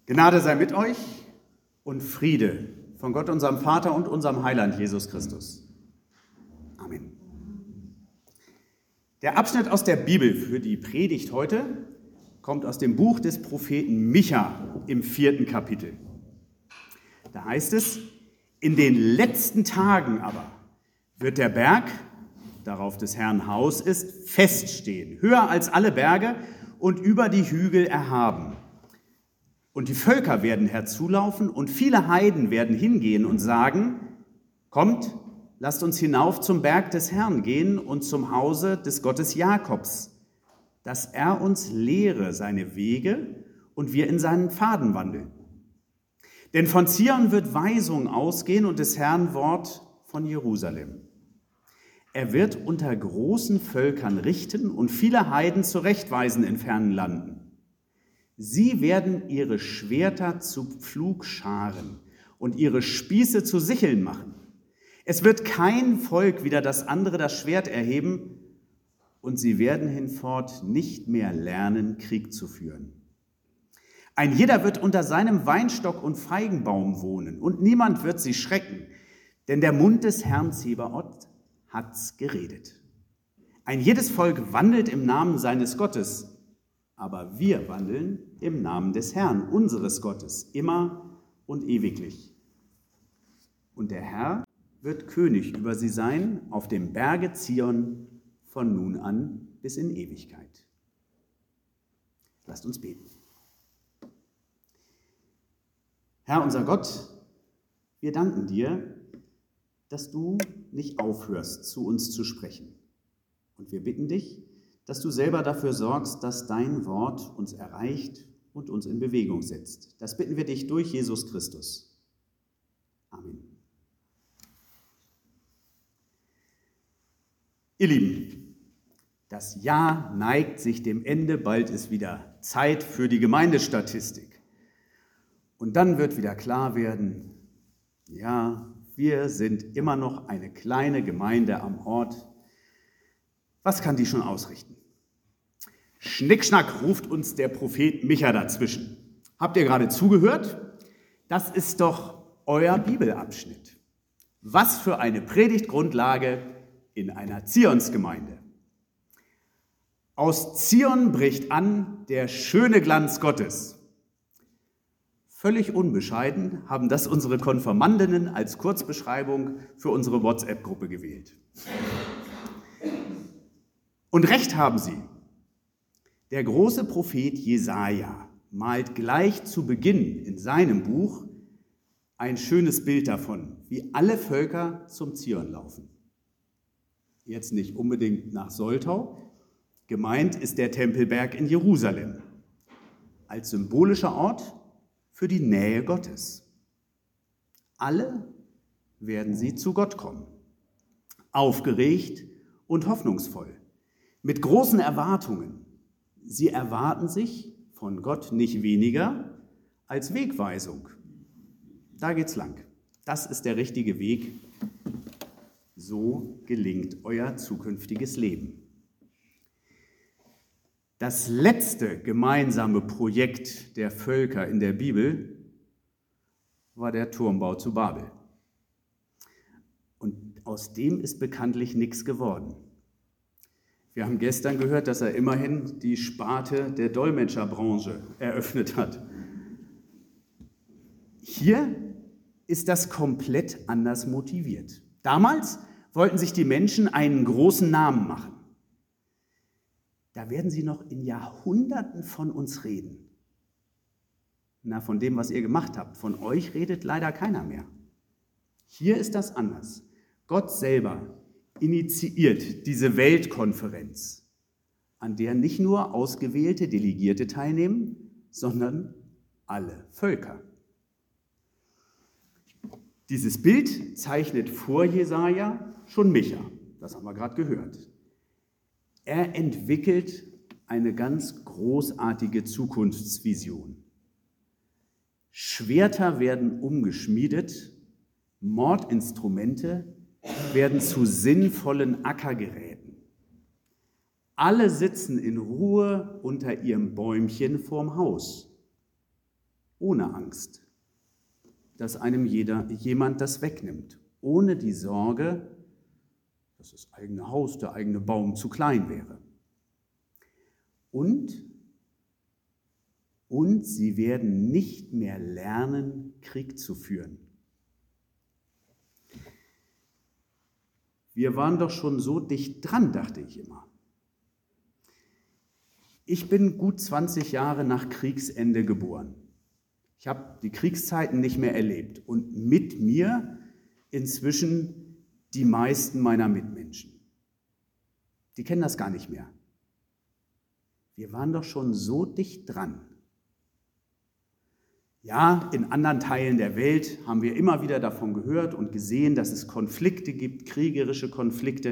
Gnade sei mit euch und Friede von Gott, unserem Vater und unserem Heiland Jesus Christus. Amen. Der Abschnitt aus der Bibel für die Predigt heute kommt aus dem Buch des Propheten Micha im 4. Kapitel. Da heißt es: In den letzten Tagen aber wird der Berg, darauf des Herrn Haus ist, feststehen, höher als alle Berge und über die Hügel erhaben. Und die Völker werden herzulaufen und viele Heiden werden hingehen und sagen: Kommt, lasst uns hinauf zum Berg des Herrn gehen und zum Hause des Gottes Jakobs, dass er uns lehre seine Wege und wir in seinen Pfaden wandeln. Denn von Zion wird Weisung ausgehen und des Herrn Wort von Jerusalem. Er wird unter großen Völkern richten und viele Heiden zurechtweisen in fernen Landen. Sie werden ihre Schwerter zu Pflugscharen und ihre Spieße zu Sicheln machen. Es wird kein Volk wider das andere das Schwert erheben, und sie werden hinfort nicht mehr lernen, Krieg zu führen. Ein jeder wird unter seinem Weinstock und Feigenbaum wohnen, und niemand wird sie schrecken, denn der Mund des Herrn Zebaoth hat's geredet. Ein jedes Volk wandelt im Namen seines Gottes, aber wir wandeln im Namen des Herrn, unseres Gottes, immer und ewiglich. Und der Herr wird König über sie sein, auf dem Berge Zion, von nun an bis in Ewigkeit. Lasst uns beten. Herr, unser Gott, wir danken dir, dass du nicht aufhörst, zu uns zu sprechen. Und wir bitten dich, dass du selber dafür sorgst, dass dein Wort uns erreicht und uns in Bewegung setzt. Das bitten wir dich durch Jesus Christus. Amen. Ihr Lieben, das Jahr neigt sich dem Ende, bald ist wieder Zeit für die Gemeindestatistik. Und dann wird wieder klar werden, ja, wir sind immer noch eine kleine Gemeinde am Ort. Was kann die schon ausrichten? Schnickschnack ruft uns der Prophet Micha dazwischen. Habt ihr gerade zugehört? Das ist doch euer Bibelabschnitt. Was für eine Predigtgrundlage in einer Zionsgemeinde. Aus Zion bricht an der schöne Glanz Gottes. Völlig unbescheiden haben das unsere Konfirmandinnen als Kurzbeschreibung für unsere WhatsApp-Gruppe gewählt. Und recht haben sie. Der große Prophet Jesaja malt gleich zu Beginn in seinem Buch ein schönes Bild davon, wie alle Völker zum Zion laufen. Jetzt nicht unbedingt nach Soltau, gemeint ist der Tempelberg in Jerusalem, als symbolischer Ort für die Nähe Gottes. Alle werden sie zu Gott kommen, aufgeregt und hoffnungsvoll, mit großen Erwartungen. Sie erwarten sich von Gott nicht weniger als Wegweisung. Da geht's lang. Das ist der richtige Weg. So gelingt euer zukünftiges Leben. Das letzte gemeinsame Projekt der Völker in der Bibel war der Turmbau zu Babel. Und aus dem ist bekanntlich nichts geworden. Wir haben gestern gehört, dass er immerhin die Sparte der Dolmetscherbranche eröffnet hat. Hier ist das komplett anders motiviert. Damals wollten sich die Menschen einen großen Namen machen. Da werden sie noch in Jahrhunderten von uns reden. Na, von dem, was ihr gemacht habt. Von euch redet leider keiner mehr. Hier ist das anders. Gott selber initiiert diese Weltkonferenz, an der nicht nur ausgewählte Delegierte teilnehmen, sondern alle Völker. Dieses Bild zeichnet vor Jesaja schon Micha, das haben wir gerade gehört. Er entwickelt eine ganz großartige Zukunftsvision. Schwerter werden umgeschmiedet, Mordinstrumente werden zu sinnvollen Ackergeräten. Alle sitzen in Ruhe unter ihrem Bäumchen vorm Haus. ohne Angst, dass einem jemand das wegnimmt, ohne die Sorge, dass das eigene Haus, der eigene Baum zu klein wäre. Und sie werden nicht mehr lernen, Krieg zu führen. Wir waren doch schon so dicht dran, dachte ich immer. Ich bin gut 20 Jahre nach Kriegsende geboren. Ich habe die Kriegszeiten nicht mehr erlebt und mit mir inzwischen die meisten meiner Mitmenschen. Die kennen das gar nicht mehr. Wir waren doch schon so dicht dran. Ja, in anderen Teilen der Welt haben wir immer wieder davon gehört und gesehen, dass es Konflikte gibt, kriegerische Konflikte.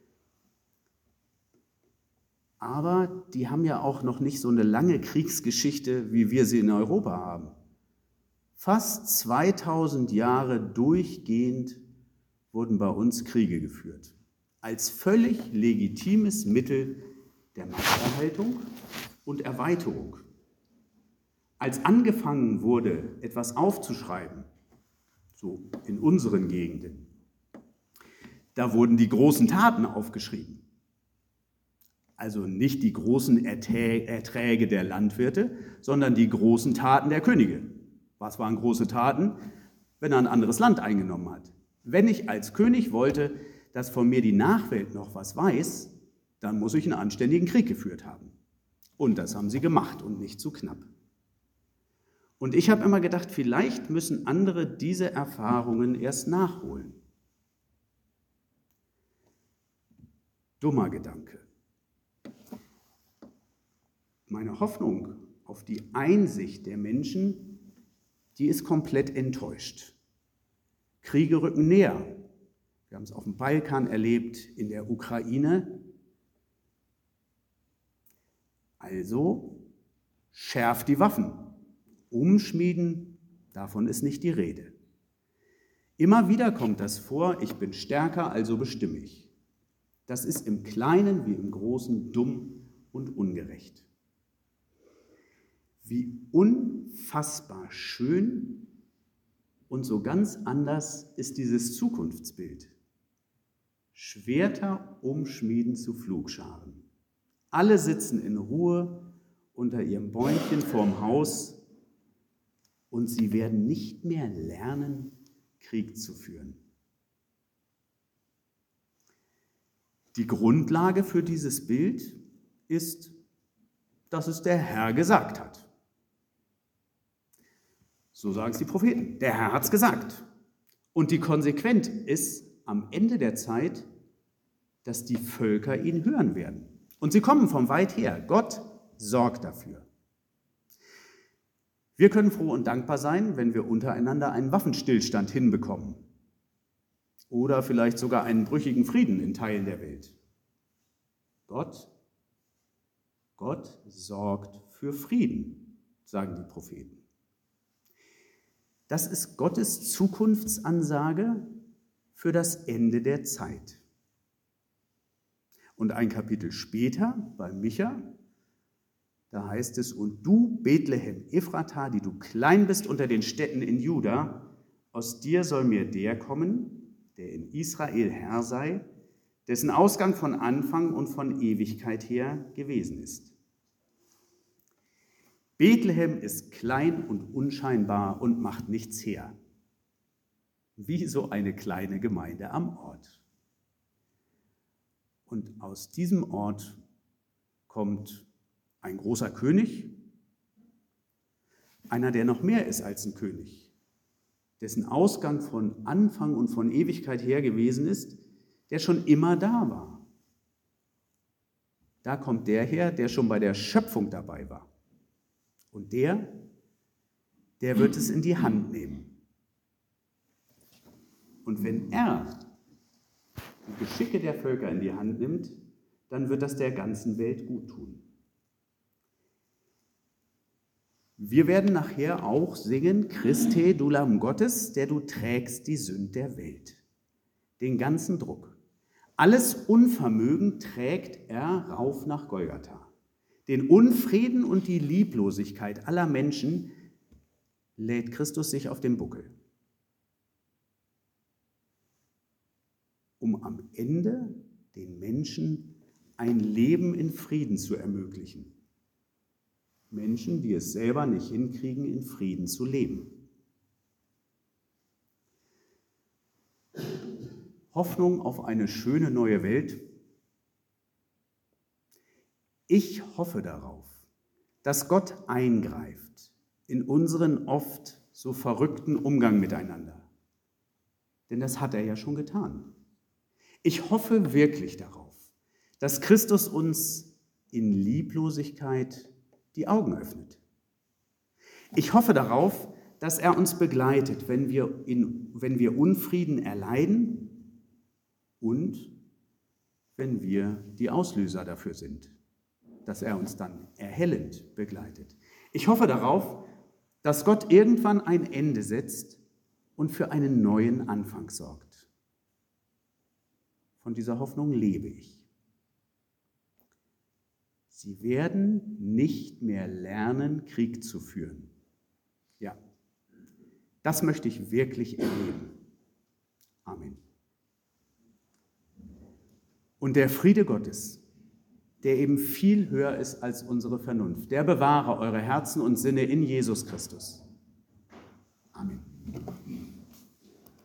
Aber die haben ja auch noch nicht so eine lange Kriegsgeschichte, wie wir sie in Europa haben. Fast 2000 Jahre durchgehend wurden bei uns Kriege geführt. Als völlig legitimes Mittel der Machterhaltung und Erweiterung. Als angefangen wurde, etwas aufzuschreiben, so in unseren Gegenden, da wurden die großen Taten aufgeschrieben. Also nicht die großen Erträge der Landwirte, sondern die großen Taten der Könige. Was waren große Taten? Wenn er ein anderes Land eingenommen hat. Wenn ich als König wollte, dass von mir die Nachwelt noch was weiß, dann muss ich einen anständigen Krieg geführt haben. Und das haben sie gemacht und nicht zu knapp. Und ich habe immer gedacht, vielleicht müssen andere diese Erfahrungen erst nachholen. Dummer Gedanke. Meine Hoffnung auf die Einsicht der Menschen, die ist komplett enttäuscht. Kriege rücken näher. Wir haben es auf dem Balkan erlebt, in der Ukraine. Also schärft die Waffen. Umschmieden, davon ist nicht die Rede. Immer wieder kommt das vor, ich bin stärker, also bestimme ich. Das ist im Kleinen wie im Großen dumm und ungerecht. Wie unfassbar schön und so ganz anders ist dieses Zukunftsbild. Schwerter umschmieden zu Pflugscharen. Alle sitzen in Ruhe unter ihrem Bäumchen vorm Haus und sie werden nicht mehr lernen, Krieg zu führen. Die Grundlage für dieses Bild ist, dass es der Herr gesagt hat. So sagen es die Propheten. Der Herr hat es gesagt. Und die Konsequenz ist am Ende der Zeit, dass die Völker ihn hören werden. Und sie kommen von weit her. Gott sorgt dafür. Wir können froh und dankbar sein, wenn wir untereinander einen Waffenstillstand hinbekommen. Oder vielleicht sogar einen brüchigen Frieden in Teilen der Welt. Gott sorgt für Frieden, sagen die Propheten. Das ist Gottes Zukunftsansage für das Ende der Zeit. Und ein Kapitel später, bei Micha, da heißt es, und du, Bethlehem Ephrata, die du klein bist unter den Städten in Juda, aus dir soll mir der kommen, der in Israel Herr sei, dessen Ausgang von Anfang und von Ewigkeit her gewesen ist. Bethlehem ist klein und unscheinbar und macht nichts her. Wie so eine kleine Gemeinde am Ort. Und aus diesem Ort kommt ein großer König, einer, der noch mehr ist als ein König, dessen Ausgang von Anfang und von Ewigkeit her gewesen ist, der schon immer da war. Da kommt der her, der schon bei der Schöpfung dabei war. Und der wird es in die Hand nehmen. Und wenn er die Geschicke der Völker in die Hand nimmt, dann wird das der ganzen Welt gut tun. Wir werden nachher auch singen, Christe, du Lamm Gottes, der du trägst die Sünd der Welt. Den ganzen Druck. Alles Unvermögen trägt er rauf nach Golgatha. Den Unfrieden und die Lieblosigkeit aller Menschen, lädt Christus sich auf den Buckel, um am Ende den Menschen ein Leben in Frieden zu ermöglichen. Menschen, die es selber nicht hinkriegen, in Frieden zu leben. Hoffnung auf eine schöne neue Welt. Ich hoffe darauf, dass Gott eingreift in unseren oft so verrückten Umgang miteinander. Denn das hat er ja schon getan. Ich hoffe wirklich darauf, dass Christus uns in Lieblosigkeit die Augen öffnet. Ich hoffe darauf, dass er uns begleitet, wenn wir Unfrieden erleiden und wenn wir die Auslöser dafür sind, dass er uns dann erhellend begleitet. Ich hoffe darauf, dass Gott irgendwann ein Ende setzt und für einen neuen Anfang sorgt. Von dieser Hoffnung lebe ich. Sie werden nicht mehr lernen, Krieg zu führen. Ja, das möchte ich wirklich erleben. Amen. Und der Friede Gottes, der eben viel höher ist als unsere Vernunft, der bewahre eure Herzen und Sinne in Jesus Christus.